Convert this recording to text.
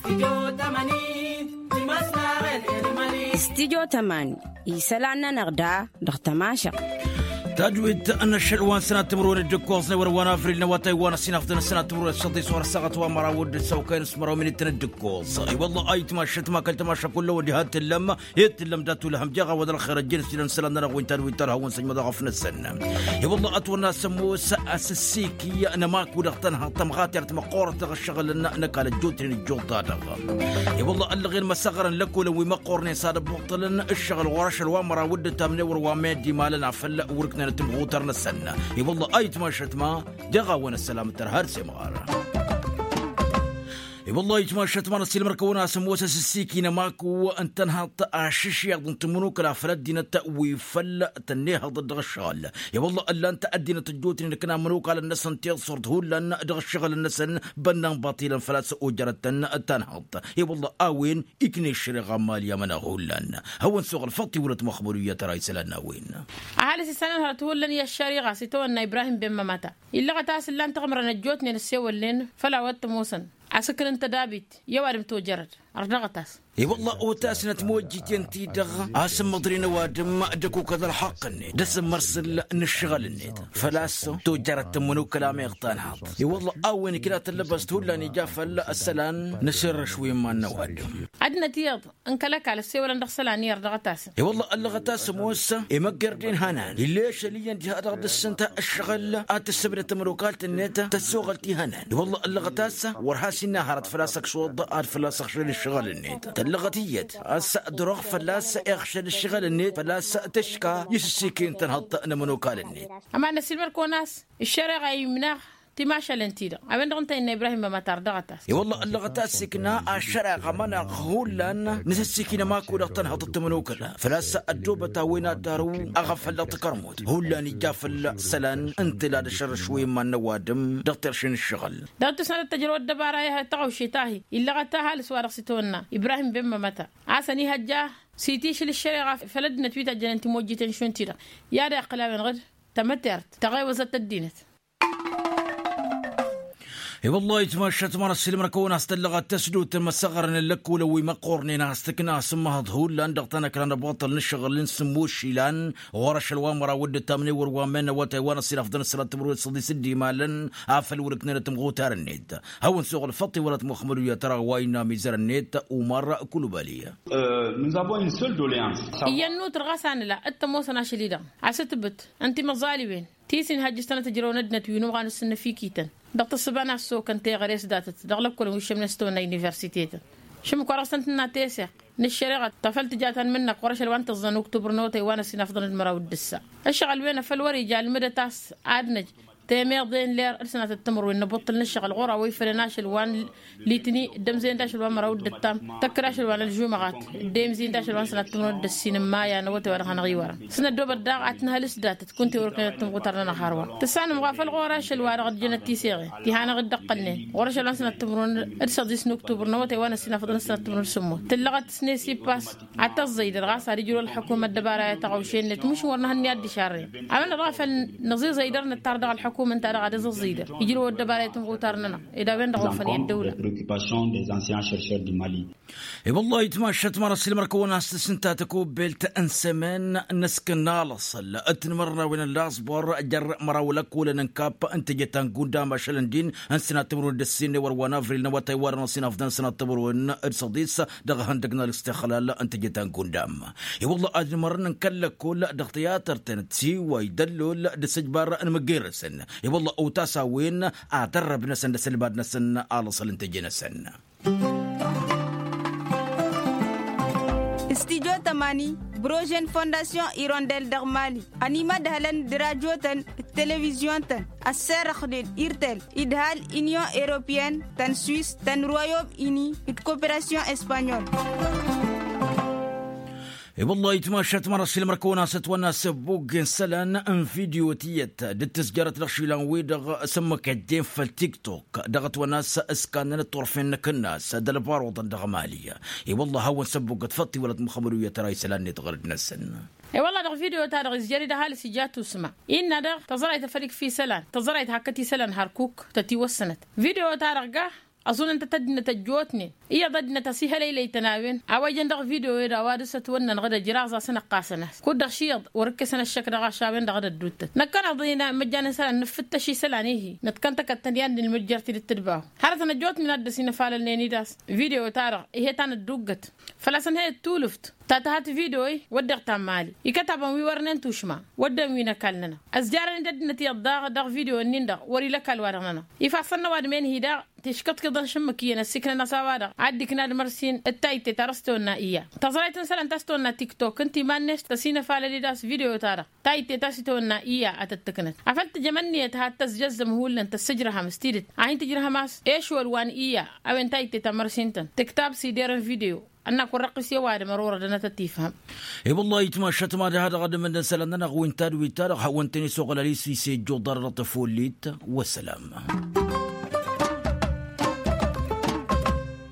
استديو تماني يسلعنا نغدا دغتماشق تجويد أن الشلوان سنة تمرون الدكوز نوروانا في النواتي وانا سنافذنا سنة تمرون الشطي صور الساقط وامرا ود السوكين اسمروا من الدكوز اي والله اي تماشت ما كنت ماشا كله وديهات اللمة هيت اللم داتو لهم جاغا ودر خير الجنس لنسلنا وينتر هون سنجم ضغفنا السنة اي والله أتونا سمو سأسسيكي أنا ماكو دغتنها طمغات يعني مقورة الشغل لنا نقال الجوتين الجوطة اي والله اللي غير مسغرا لكو لو مقورني صار بوطلن الشغل ورش الوامرا ود تامنور وامادي مالنا فلا وركنا تمغوترنا السنة والله أي تماشت ما جغا وانا السلام ترهرسي مغارة والله يتماشت ما نسيل مركونا سموسة السيكينا ماكو أن تنهض عشش يغضن تمنوك العفرات دينا تأوي فل تنيها ضد غشال والله ألا أنت أدينا تجوتني لكنا منوك على الناس انتيغ صورت هو لأن أدغشغل الناس بنان باطيلا فلا سأجرة تنهض والله آوين إكني الشريغ ماليا من أغولان هو نسوغ الفطي ولت مخبرية رئيس لنا وين أهالي سيسانا هرتهول لن يشاريغا سيتونا إبراهيم بن مماتا إلا غتاس اللان تغمر نجوتني نسيو اللين فلا وات موسن عسكر انت دابت يوارم توجرد أرنغتاس والله أوتاسنا تموجي انتي دغ عاسم مضرين وادم دكو كذا الحقني دس مرسل نشغل النيت فلاسو توجرت تمنو كلامي اغتان حاط والله أوين كلا تلبس تهولاني جافل السلان نسر شوي ما نوادم عدنا تيض انكلك على السيولا ندخسلاني يردغتاس والله اللغتاس موسى يمقردين هنان ليش اللي انت هذا غد السنة الشغل السبرة تمروكالت النيت تسوغلتي هنان والله اللغتاس ورهاسي نهارت فلاسك شوض فلاسك شغل الشغل النيت اللغتيات أدرغ فلاس أخشى الشغل النيت فلاس تشكى يسسيكين تنهض أنا منوكال النيت أما نسيل مركوناس الشارع يمنع تماشى لنتيدا أبين دغنت إن إبراهيم ما تردغتاس والله اللغتاس سكنا الشارع غمنا غولان نسسيكين ما كودا تنهض منوكلا فلاس الجوبة وين دارو أغفل تكرمود هولان جافل سلان أنت لا تشر شوي ما نوادم دكتور شن الشغل دكتور سنة تجربة دبارة تقو شتاهي إلا غتاها لسوار ستونا إبراهيم بن مماتا عسني هجاه سيتيش للشارع فلدنا تويتا جننتي موجي تنشون تيدا يا دا قلابن غد تمترت تغيوزت الدينت والله يتمشت مرة السلم ركونا استلغت تسدو تمسغر نلكو لو مقورني ناستكنا سمها ظهول لان دغتنا كنا بطل نشغل نسمو شيلان ورش الوامرا ود التامني وروامن وتايوان السلاف دن السلام تمرود صدي سدي مالن عفل وركنا تمغوتار النيت هون سوق الفطي ولات مخمرية ترى واينا ميزار النيت ومرة كل بالية nous avons une seule doléance ينو ترغسان لا انت موسنا شليدا عستبت انت مظالمين تيسين هاجستنا تجرون ندنت وينو غان السنة في كيتن دكتور سبانا سو كنت غريس داتت دغلب كل وش من ستونا يونيفرسيتي شم كورسنتنا تيسع نشريغه طفلت جاتن منك قرش الوان تظن اكتوبر نوتي وانا سنفضل المراود الدسا الشغل وين فالوري جا المدى تاس عادنج تيمير دين لير سنة التمر وين نبطل نشغل غورا ويفرناش الوان ليتني دم زين داش الوان مراود التام تكراش الوان الجمعات دم زين داش الوان سنة التمر السينما يا نوتي وانا خنغيورا سنة دوبر داغتنا لسدات كنت وركنا تمغوترنا خاروا تسان مغافل غوراش الوان غد جنتي سيغي تي هانا غد دقلني غوراش الوان سنة التمر ارصد سنة اكتوبر نوتي وانا سنة فضل سنة التمر سمو تلغت سنة سي باس عتا الزيد الغاسة رجلو الحكومة الدبارة يتغوشين لتمش ورنا هنياد شارين عمل غافل نظير زيدرنا التاردغ الحكومة من تارا غادي زيدر يجروا الدبارة وطارنا إذا وين دغوا فني الدولة. والله يتمشت مرة السلم ركونا استسنتا تكوب بيلت أنسمان نسكن نالص لا أتنمرنا وين اللاصبر جر مرة ولا كولا ننكاب أنت جتان قودا ما شلندين أنسنا تمرون دسين وروانا فريلنا وتايوارنا سنا فدان سنا تمرون الصديس دغ هندقنا الاستخلال أنت جتان قودام. والله أتنمرنا نكلا كولا دغتياتر تنتسي ويدلوا دسجبار المجيرسن. والله أوتاسا وين أعترب نسن دسلباد نسن آلص الانتجي نسن. Studio Tamani, Brogen Fondation Hirondelle d'Armali, Anima Dahlan de Radio Tan, Télévision Tan, Asser Khdel, Irtel, Idhal, Union Européenne, Tan Suisse, Tan Royaume-Uni, et Coopération Espagnole. والله يتماشت مرة السلم ركونا ستوانا سبوق سلان ان فيديو تيت دتسجرت لغشيلان ويدغ سمك الدين في التيك توك دغت وناس اسكان الطرفين كناس دلبار وطن دغ مالية والله هو سبوق تفطي ولد مخبرية تراي سلان يتغرد نسن والله دغ فيديو تاع الجريدة هالي سجاتو سما إن دغ تزرعت فريق في سلان تزرعت هكتي سلان هاركوك تتي وسنت فيديو تاع أظن أنت تدنا تجوتني إيا ضدنا تسيها ليلة تناوين أواجن دغ فيديو إذا وادسة ونن غدا جرازة سنة قاسنة كود شيض وركسنا الشكل غاشابين غدا الدوت نكنا ضينا مجانا سلا نفتشي سلانيه نتكنتك التنيان المجرتي للترباه حرتنا جوت من الدسين فعل النيداس فيديو تارا إيه تان الدوقت فلاسن هي تولفت تاتهات فيديوي ودغ تامالي يكتب ويورنن توشما ودم وينا كلنا أزجارن ددنا تيضاغ دغ فيديو النيندا وري لك الورننا يفصلنا واد من هيدا تشكت كده شمكينا السكنة نساوادا عدك ناد مرسين التايت ترستونا إياه تزرعت مثلا تستونا تيك توك انتي ما الناس تسينا فعل داس فيديو تارا تايت تستونا إياه أتتكنت عفلت جمني تهات تسجز مهولا تسجرها مستيرت عين تجرها ماس إيش والوان إياه أو ان تايت تمرسينتن تكتاب سيدير فيديو أنا كورقس يوارد مرورة دنا تتفهم. إيه والله يتماشى ما هذا غدا من دنسلنا نغوين تار ويتار حوانتني سوق لليسي سي جو ضرر طفوليت والسلام.